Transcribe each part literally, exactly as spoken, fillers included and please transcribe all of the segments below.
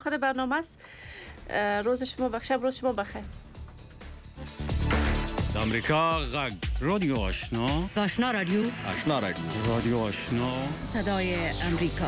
آخر برنامه است. روز شما بخیر، روز شما بخیر. امریکا غږ رادیو آشنا آشنا رادیو آشنا رادیو رادیو آشنا صدای امریکا.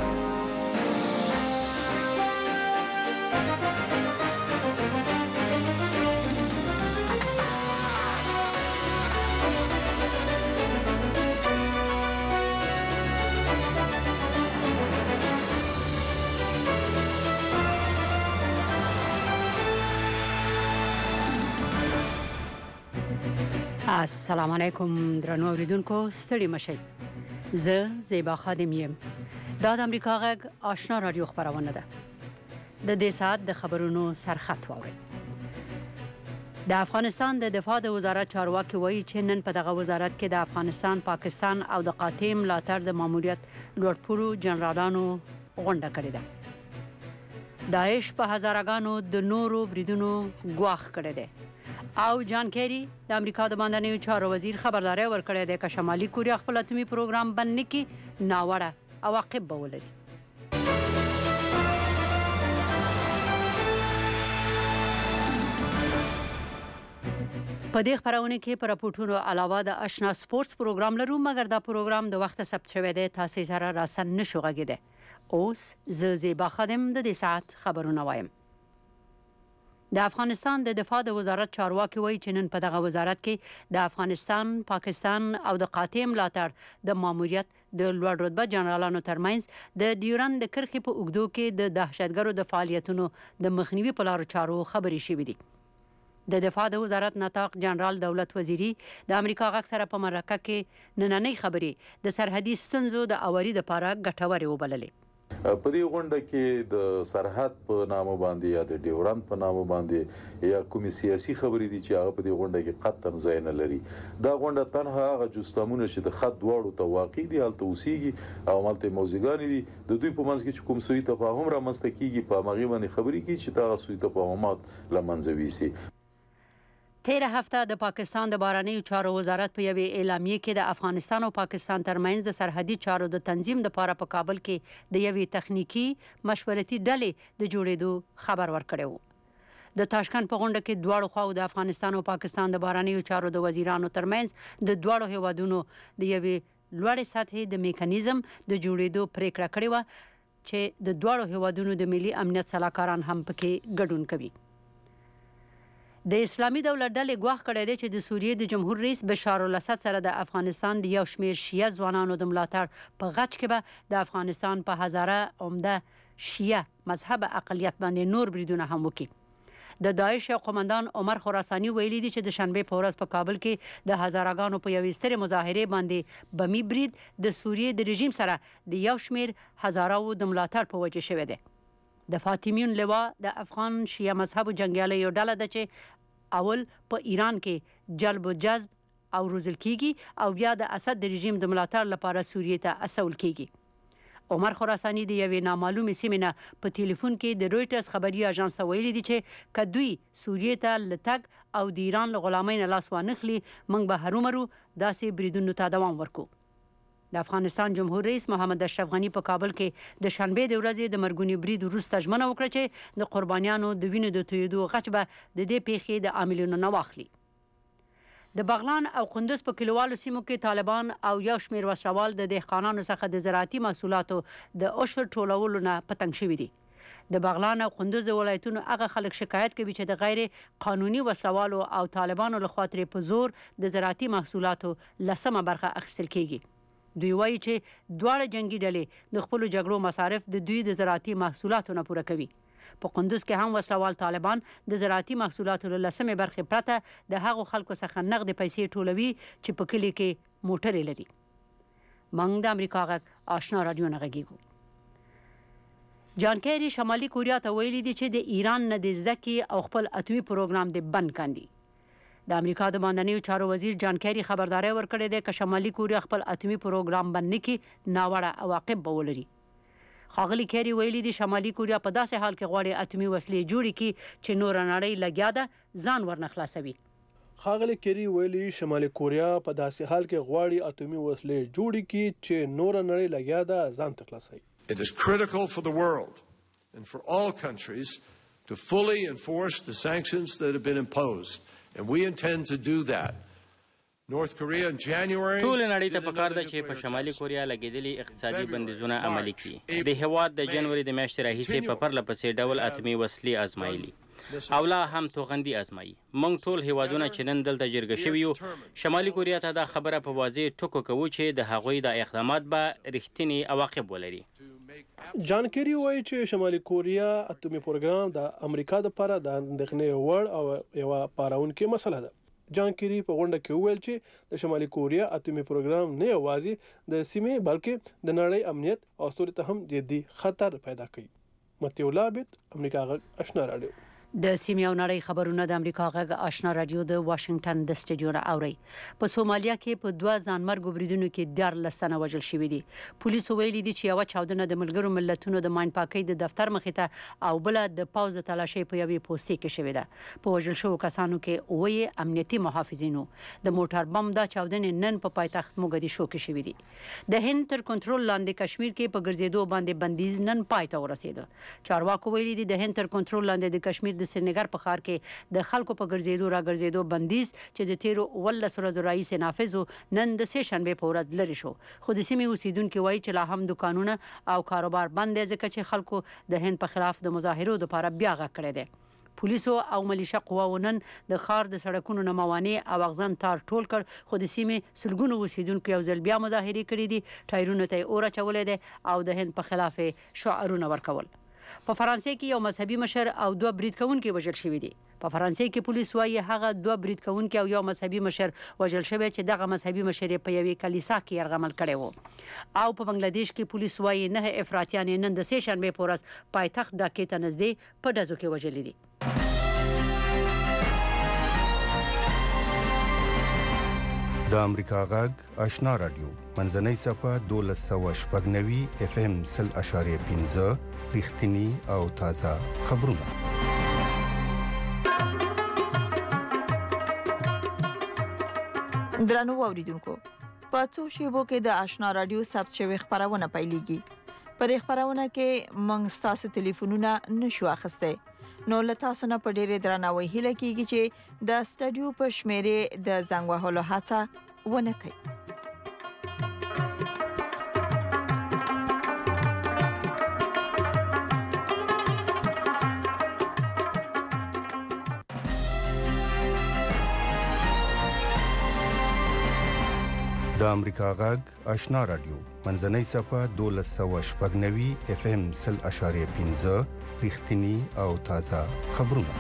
السلام علیکم درنو اوریدونکو، ستړي مشئ. زه زیبا خادم یم. دا د امریکا غږ آشنا رادیو خبرونه ده. د دې ساعت د خبرونو سرخط واورئ. د افغانستان د دفاع د وزارت چارواکي وایي چې نن په دغه وزارت کې د افغانستان، پاکستان او د قاطع ملاتړ د ماموریت لوړپوړو جنرالانو غونډه کړې ده. داعش په هزارهګانو د نورو بریدونو ګواښ کړی دی. او جان کیری د امریکا د بهرنیو چارو وزیر خبرداری ورکړې ده چې شمالي کوریا خپل اتومي پروګرام بند نه کړي، ناوړه عواقب به ولري. په دې خبرونه کې پر راپورټونو علاوه د آشنا سپورتس پروګرام لرو، مګر دا پروګرام د وخت ثبت شوی دی، تاسو سره راسن نشو غږیده. اوس زه زیبا خادم د دې ساعت خبرونه وایم. د افغانستان د دفاع د وزارت چارواکي وایي چې نن په دغه وزارت کې د افغانستان، پاکستان او د قاطع ملاتړ د ماموریت د لوړ رتبه جنرالانو ترمنځ د ډیورند د کرښې په اوږدو کې د دهشتګرو د فعالیتونو د مخنیوي په لارو چارو خبرې شوې دي. د دفاع د وزارت نطاق جنرال دولت وزیری د امریکا غږ سره په مرکه کې نننۍ خبرې د سرحدي ستونزو د اواري لپاره ګټورې وبللې. په دې غونډه کې د سرحد په نامه باندې یا د ډیورند په نامه باندې یا کومي سیاسي خبرې دي چې هغه په دې غونډه کې قطعا ځای نه لري. دا غونډه تنها هغه جستمونه چې د خط دواړو ته واقع دي هلته اوسېږي او ملته موزګان دي د دوی په منځ کې چې کوم سوی تفاهم رامنځته کیږي په هغه باندې خبرې کوي چې دا سوی تفاهمات لمنځه ویسي. تیره هفته د پاکستان د بهرنیو چارو وزارت په یوې اعلامیه کې د افغانستان او پاکستان ترمنځ د سرحدي چارو د تنظیم لپاره په کابل کې د یوې تخنیکی مشورتي ډلې د جوړېدو خبر ورکړی و. د تاشکند په غونډه کې دواړو خواو د افغانستان او پاکستان د بهرنیو چارو د وزیرانو ترمنځ د دواړو هیوادونو د یوې لوړې سطحې د میکانیزم د جوړېدو پریکړه کړې و چې د دواړو هیوادونو د ملي امنیت سلاکاران هم پکې ګډون کوي. د اسلامي دولت ډلې ګواښ کړی دی چې د سوریې د جمهور رئیس بشار الاسد سره د افغانستان د یو شمېر شیعه ځوانانو د ملاتړ په غچ کې به د افغانستان په هزاره عمده شیعه مذهب اقلیت باندې نور بریدونه هم وکړي. د داعش یو قومندان عمر خراساني ویلي دی چې د شنبې په ورځ په کابل کې د هزارهګانو په یوې سترې مظاهرې باندې بمي برید د سوریې د رژیم سره د یو شمېر هزاراو د ملاتړ په وجه شوی دی. د فاطمیون لوا د افغان شیعه مذهب جنگیاله یو ډله ده چې اول په ایران کې جلب و جذب او روزل کیږي او بیا د اسد د رژیم د ملاتړ لپاره سوریې ته استول کیږي. عمر خراساني د یوې نامعلومې سیمې نه په ټلیفون کې د رویټرز خبري اژانس ته ویلي دي چې که دوی سوریې ته لتګ او د ایران له غلامۍ نه لاس وانخلي، موږ به هرومرو داسې بریدونو ته دوام ورکو. د افغانستان جمهور رئیس محمد اشرف غني په کابل کې د شنبې د ورځې د مرګوني برید وروسته ژمنه وکړه چې د قربانیانو د وینو د تویېدو غچ به د دې پیښې د عاملینو نه واخلي. د بغلان او قندوز په کلیوالو سیمو کې طالبان او یو شمېر وسلوال د دهقانانو څخه د زراعتي محصولاتو د عشر ټولولو نه په تنګ شوي دي. د بغلان او قندوز د ولایتونو هغه خلک شکایت کوي چې د غیر قانوني وسلوالو او طالبانو لخوا ترې په زور د زراعتي محصولاتو لسمه برخه اخیستل کیږي. دوی وایي چې دواړه جنگي ډلې د خپلو جګړو مصارف د دوی د زراعتي محصولاتو نه پوره کوي. په قندوز کې هم وسلوال طالبان د زراعتي محصولاتو له لسمې برخې پرته د هغو خلکو څخه نغدې پیسې ټولوي چې په کلي کې موټرې لري. موږ د امریکا غږ آشنا رادیو نه غږیږو. جان کیری شمالي کوریا ته ویلي دي چې د ایران نه د زده کړې او خپل اتومي پروګرام د بند کاندي. د امریکا د بهرنیو چارو وزیر جان کیری خبرداری ورکړی دی چې شمالي کوریا خپل اتومي پروګرام بند نه کړي، ناوړه عواقب به ولري. ښاغلي کیری ویلي دي شمالي کوریا په داسې حال کې غواړي اتومي وسلې جوړې کړي چې نور نړۍ لګیا ده ځان ورنه خلاصوي. ښاغلي کیری ویلي شمالي کوریا په داسې حال کې غواړي اتومي وسلې جوړې کړي چې نور نړۍ لګیا ده ځان ته خلاصوي. It is critical for the world and for all countries to fully enforce the sanctions that have been imposed. And we intend to do that. North Korea in January. ټول نړۍ ته پکار ده چې په شمالي کوریا لګېدلي اقتصادي بندیزونه عملي کړي. د هېواد د جنوري د میاشتې راهیسې په پرله پسې ډول اتمي وسلې ازمایلي او لا هم توغندي ازمایي. موږ ټول هېوادونه چې نن دلته جرګه شوي یو شمالي کوریا ته دا خبره په واضح ټکو کوو چې د هغوی د اقدامات به رښتینې عواقب ولري. جان کیری وایي چې شمالي کوریا اتومي پروګرام د امریکا لپاره د اندېښنې وړ او یو پاراونکې مسله ده. جان کیری په غونډه کې وویل چې د شمالي کوریا اتومي پروګرام نه یوازې د سیمې بلکې د نړۍ امنیت او سولې ته هم جدي خطر پیدا کوي. متیو لابت، امریکا غږ آشنا رادیو. د سیمې او نړۍ خبرونه د امریکا غږ آشنا رادیو د واشنگټن د سټډیو نه اوري. په سومالیا کې په دوه ځانمرګ بریدونو کې دیارلس تنه وژل شوي دي. پولیسو ویلي دي چې یوه چاودنه د ملګرو ملتونو د ماین پاکۍ د دفتر مخې ته او بله د پوځ د تلاشۍ په یوې پوستې کې شوې ده. په وژل شوو کسانو کې اوه امنیتي محافظینو. د موټر بم دا چاودنې نن په پایتخت موګدیشو کې شوې دي. د هند تر کنټرول لاندې کشمیر کې په ګرځېدو باندې بندیز نن پای ته ورسېده. چارواکو ویلي دي د هند تر کنټرول لاندې د کشمیر د سرینګر په ښار کې د خلکو په ګرځېدو را ګرځېدو بندیز چې د تیرو ولس ورځو راهیسې نافذ و نن د سې شنبې په ورځ لرې شو. خو د سیمې اوسیدونکي وایي چې لا هم دکانونه او کاروبار بند دی ځکه چې خلکو د هند په خلاف د مظاهرو لپاره بیا غږ کړی دی. پولیسو او ملیشه قواو نن د ښار د سړکونو نه موانع او اغزن تار ټول کړ خو د سیمې سلګونو اوسیدونکو یو ځل بیا مظاهرې کړې دي. ټایرونو ته یې اور اچولی دی او د هند په خلاف شعارونه ورکول. په فرانسې کې یو مذهبي مشر او دوه برید کوونکي وژل شوي دي. په فرانسې کې پولیس وایي هغه دوه برید کوونکي او یو مذهبي مشر وژل شوی چې دغه مذهبي مشر په یوې کلیسا کې یرغمل کړی و. او په بنگلاديش کې پولیس وایي نه افراطیان نن د سې شنبې په ورځ پایتخت ډاکې ته نږدې په ډزو کې وژلي دي. د امریکا غږ آشنا رادیو منځنۍ صفحه دولس سوه شپږ نوي اف ام سل اشاریه پنځه رښتینی او تازه خبرونه. درنو اوریدونکو، په څو شیبو کې د آشنا رادیو ثبت شوی خبرونه پیلېږي. پر خبرونه کې موږ ستاسو ټلیفونونه نشو اخیستی. نو له تاسو نه په ډېرې درناوي هیله کیږي چې د سټډیو په شمیرې د زنګ وهلو هڅه ونه کړئ. د امریکا غږ آشنا رادیو منځنۍ صفحه دولس سوه شپږ نوي اف ام سل اشاریه پنځه رښتینی او تازه خبرونه.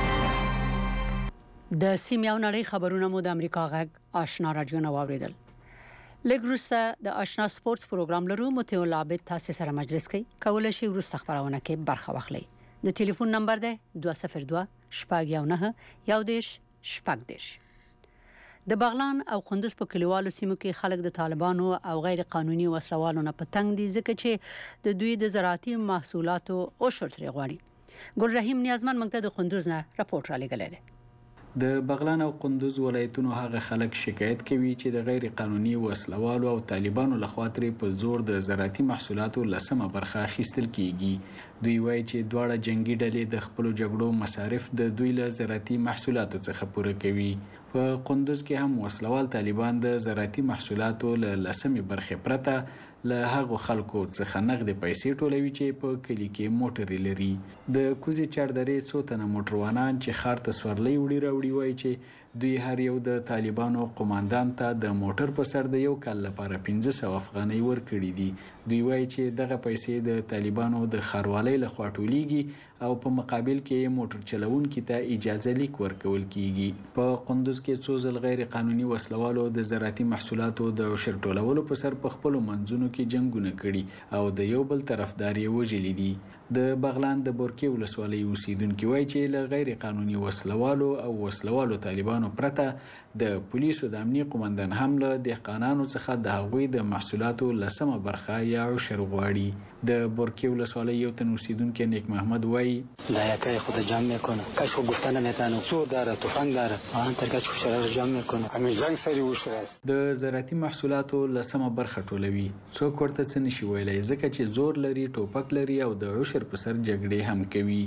د سیمې او نړۍ خبرونه مو د امریکا غږ آشنا رادیو نه واوریدل. لږ وروسته د آشنا سپورتس پروګرام لرو. متیو لابد تاسو سره مجلس کوي. کولای شئ وروسته خبرونه کې برخه واخلئ. د ټلیفون نمبر دی دوه صفر دوه شپږ یو نه یو دېرش شپږ دېرش. د بغلان او قندوز په کلیوالو سیمو کې خلک د طالبانو او غیر قانوني وسلوالو نه پتنګ دي ځکه چې د دوی د زراعتي محصولاتو عشر ترې غواړي. ګل رحیم نیازمن موږ ته د قندوز نه راپورټ را لېږلی دی. د بغلان او قندوز ولایتونو هغه خلک شکایت کوي چې د غیر قانوني وسلوالو او طالبانو لخوا ترې په زور د زراعتي محصولاتو لسمه برخه اخیستل کیږي. دوی وایي چې دواړه جنگي ډلې د خپلو جګړو مصارف د دوی له زراعتي محصولاتو څخه پوره کوي. په قندوز کې هم وسلوال طالبان د زراعتي محصولاتو له لسمې برخې پرته له هغو خلکو څخه نغدې پیسې ټولوي چې په کلي کې موټرې لري. د کوزې چاردرې څو تنه موټروانان چې ښار ته سورلۍ وړي راوړي وایي چې دوی هر یو د طالبانو قوماندان ته د موټر په سر د یو کال لپاره پنځه سوه افغانۍ ورکړي دي. دوی وایي چې دغه پیسې د طالبانو د ښاروالۍ لخوا ټولیږي او په مقابل کې موټر چلوونکي ته اجازه لیک ورکول کیږي. په قندوز کې څو ځل غیر قانوني وسلوالو د زراعتي محصولاتو د عشر ټولولو په سر په خپلو منځونو کې جنګونه کړي او د یو بل طرفدار یې وژلي دي. د بغلان د بورکې ولسوالۍ اوسیدونکي وایي چې له غیر قانوني وسلوالو او وسلوالو طالبانو پرته د پولیسو د امنیه قومندان هم له دهقانانو څخه د هغوی د محصولاتو لسمه برخه یا عشر غواړي. د بورکې ولسوالۍ یو تن اوسیدونکی نیک محمد وایي لایقه خود جمع میکنه کشف گفتن نمیتونه سو داره تفنگ داره آن تر کشف شرر جمع میکنه همین جنگ سری وشر است. د زراعتي محصولاتو لسمه برخه ټولوي. څوک ورته څه نشي ویلی ځکه چې زور لري، ټوپک لري او د عشر سر په سر جګړې هم کوي.